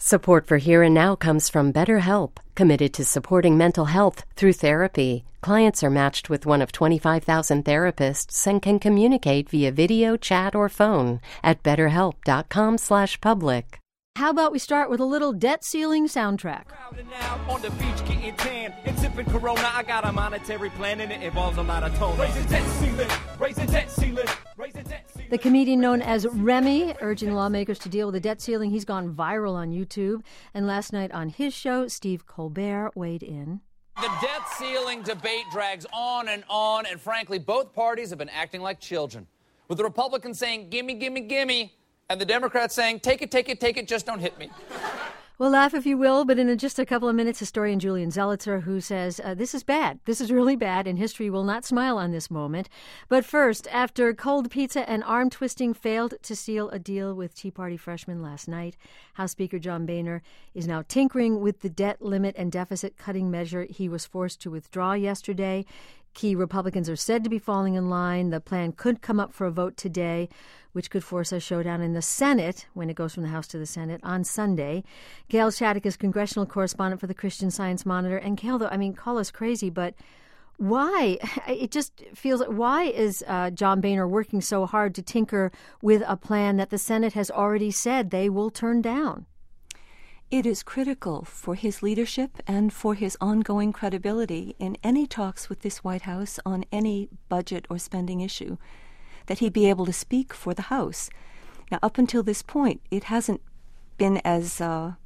Support for Here and Now comes from BetterHelp, committed to supporting mental health through therapy. Clients are matched with one of 25,000 therapists and can communicate via video, chat, or phone at betterhelp.com/public. How about we start with a little debt ceiling soundtrack? On the beach getting tan and sipping Corona. I got a monetary plan and it involves a lot of tone. Raise the debt ceiling, raise the debt ceiling, raise the debt ceiling. The comedian known as Remy urging lawmakers to deal with the debt ceiling. He's gone viral on YouTube. And last night on his show, Steve Colbert weighed in. The debt ceiling debate drags on, and frankly, both parties have been acting like children. With the Republicans saying, gimme, gimme, gimme, and the Democrats saying, take it, just don't hit me. Well, laugh if you will, but in just a couple of minutes, historian Julian Zelizer, who says this is bad. This is really bad, and history will not smile on this moment. But first, after cold pizza and arm twisting failed to seal a deal with Tea Party freshmen last night, House Speaker John Boehner is now tinkering with the debt limit and deficit cutting measure he was forced to withdraw yesterday. Key Republicans are said to be falling in line. The plan could come up for a vote today, which could force a showdown in the Senate when it goes from the House to the Senate on Sunday. Gail Shattuck is congressional correspondent for the Christian Science Monitor. And Gail, though, call us crazy, but why? It just feels, why is John Boehner working so hard to tinker with a plan that the Senate has already said they will turn down? It is critical for his leadership and for his ongoing credibility in any talks with this White House on any budget or spending issue that he be able to speak for the House. Now, up until this point, it hasn't been as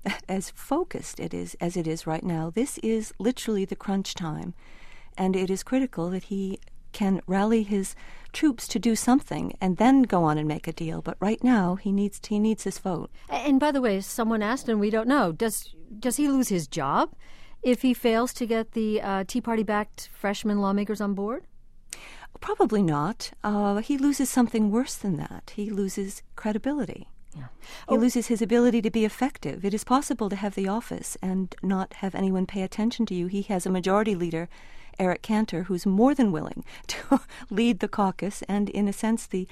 focused as it is right now. This is literally the crunch time, and it is critical that he can rally his troops to do something and then go on and make a deal. But right now, he needs this vote. And by the way, someone asked, and we don't know, does he lose his job if he fails to get the Tea Party-backed freshman lawmakers on board? Probably not. He loses something worse than that. He loses credibility. Yeah. He loses his ability to be effective. It is possible to have the office and not have anyone pay attention to you. He has a majority leader, Eric Cantor, who's more than willing to lead the caucus, and in a sense the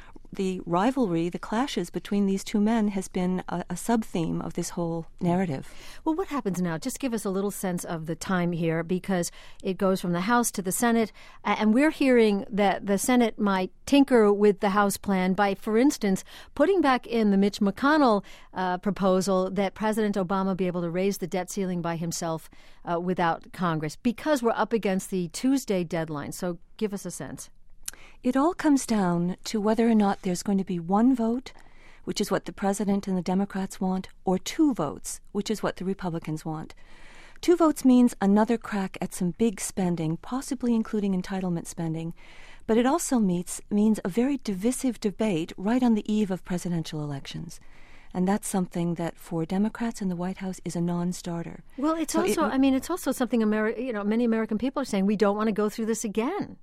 rivalry, the clashes between these two men has been a sub-theme of this whole narrative. Well, what happens now? Just give us a little sense of the time here, because it goes from the House to the Senate, and we're hearing that the Senate might tinker with the House plan by, for instance, putting back in the Mitch McConnell proposal that President Obama be able to raise the debt ceiling by himself without Congress, because we're up against the Tuesday deadline. So give us a sense. It all comes down to whether or not there's going to be one vote, which is what the president and the Democrats want, or two votes, which is what the Republicans want. Two votes means another crack at some big spending, possibly including entitlement spending, but it also means a very divisive debate right on the eve of presidential elections. And that's something that for Democrats in the White House is a non-starter. Well, it's it's also something many American people are saying, we don't want to go through this again.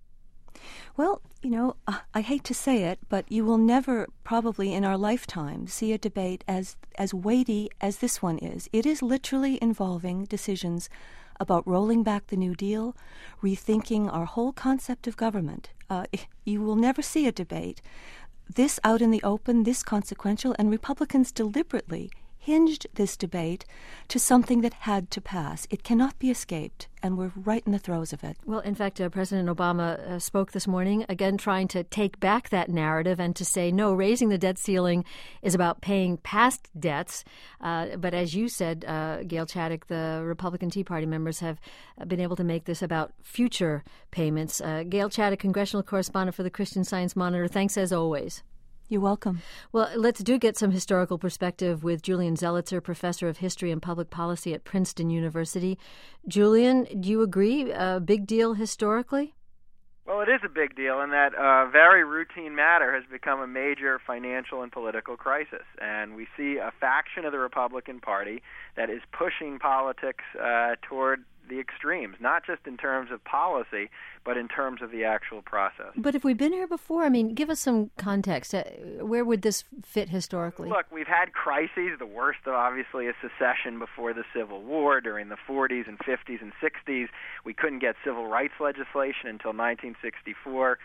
Well, I hate to say it, but you will never probably in our lifetime see a debate as weighty as this one is. It is literally involving decisions about rolling back the New Deal, rethinking our whole concept of government. You will never see a debate this out in the open, this consequential, and Republicans deliberately hinged this debate to something that had to pass. It cannot be escaped, and we're right in the throes of it. Well, in fact, President Obama spoke this morning, again trying to take back that narrative and to say, no, raising the debt ceiling is about paying past debts. But as you said, Gail Shattuck, the Republican Tea Party members have been able to make this about future payments. Gail Shattuck, congressional correspondent for the Christian Science Monitor, thanks as always. You're welcome. Well, let's get some historical perspective with Julian Zelizer, professor of history and public policy at Princeton University. Julian, do you agree? A big deal historically? Well, it is a big deal in that a very routine matter has become a major financial and political crisis. And we see a faction of the Republican Party that is pushing politics toward the extremes, not just in terms of policy, but in terms of the actual process. But if we've been here before, give us some context. Where would this fit historically? Look, we've had crises. The worst, obviously, is secession before the Civil War during the 40s and 50s and 60s. We couldn't get civil rights legislation until 1964.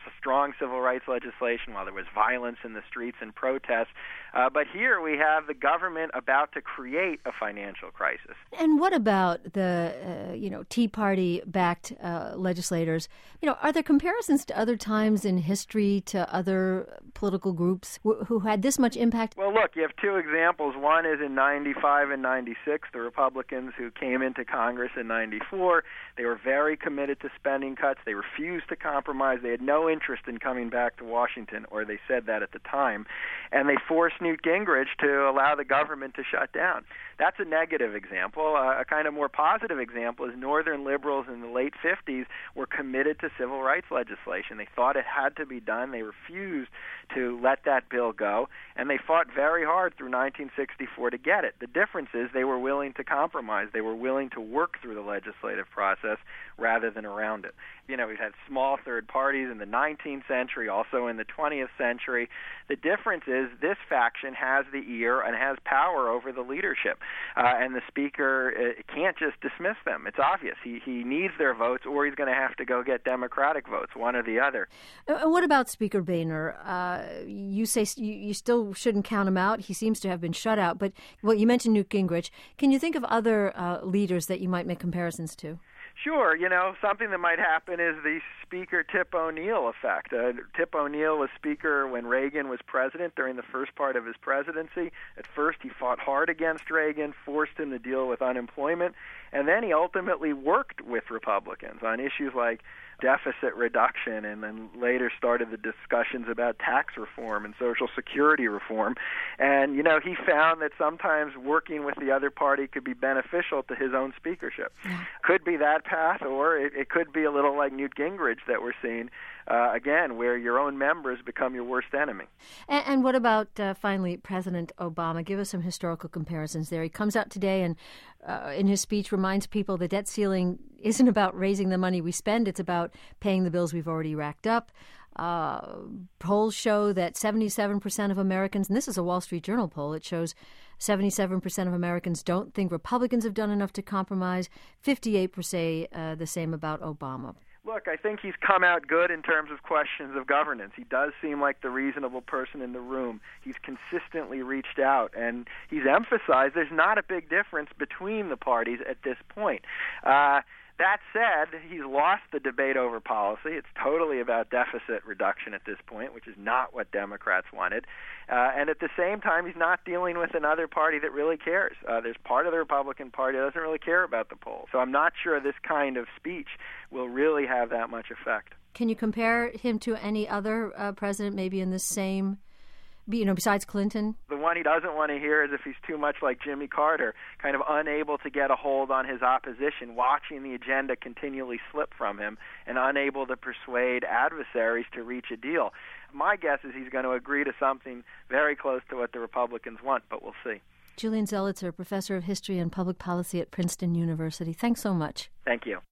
strong civil rights legislation while there was violence in the streets and protests. But here we have the government about to create a financial crisis. And what about the, Tea Party-backed legislators? Are there comparisons to other times in history, to other political groups who had this much impact? Well, look, you have two examples. One is in 95 and 96, the Republicans who came into Congress in 94. They were very committed to spending cuts. They refused to compromise. They had no interest in coming back to Washington, or they said that at the time. And they forced Newt Gingrich to allow the government to shut down. That's a negative example. A kind of more positive example is Northern liberals in the late 50s were committed to civil rights legislation. They thought it had to be done. They refused to let that bill go, and they fought very hard through 1964 to get it. The difference is they were willing to compromise. They were willing to work through the legislative process rather than around it. We've had small third parties in the 19th century, also in the 20th century. The difference is this faction has the ear and has power over the leadership, and the speaker can't just dismiss them. It's obvious. He needs their votes, or he's going to have to go get Democratic votes, one or the other. And what about Speaker Boehner? You say you still shouldn't count him out. He seems to have been shut out. But, you mentioned Newt Gingrich. Can you think of other leaders that you might make comparisons to? Sure. Something that might happen is the Speaker Tip O'Neill effect. Tip O'Neill was Speaker when Reagan was president during the first part of his presidency. At first, he fought hard against Reagan, forced him to deal with unemployment, and then he ultimately worked with Republicans on issues like deficit reduction, and then later started the discussions about tax reform and Social Security reform. And, he found that sometimes working with the other party could be beneficial to his own speakership. Yeah. Could be that path, or it could be a little like Newt Gingrich that we're seeing, again, where your own members become your worst enemy. And what about, finally, President Obama? Give us some historical comparisons there. He comes out today and in his speech reminds people the debt ceiling isn't about raising the money we spend. It's about paying the bills we've already racked up. Polls show that 77% of Americans, and this is a Wall Street Journal poll, it shows 77% of Americans don't think Republicans have done enough to compromise. 58% say the same about Obama. Look, I think he's come out good in terms of questions of governance. He does seem like the reasonable person in the room. He's consistently reached out, and he's emphasized there's not a big difference between the parties at this point. That said, he's lost the debate over policy. It's totally about deficit reduction at this point, which is not what Democrats wanted. And at the same time, he's not dealing with another party that really cares. There's part of the Republican Party that doesn't really care about the polls. So I'm not sure this kind of speech will really have that much effect. Can you compare him to any other president maybe in the same, besides Clinton? The one he doesn't want to hear is if he's too much like Jimmy Carter, kind of unable to get a hold on his opposition, watching the agenda continually slip from him, and unable to persuade adversaries to reach a deal. My guess is he's going to agree to something very close to what the Republicans want, but we'll see. Julian Zelizer, professor of history and public policy at Princeton University. Thanks so much. Thank you.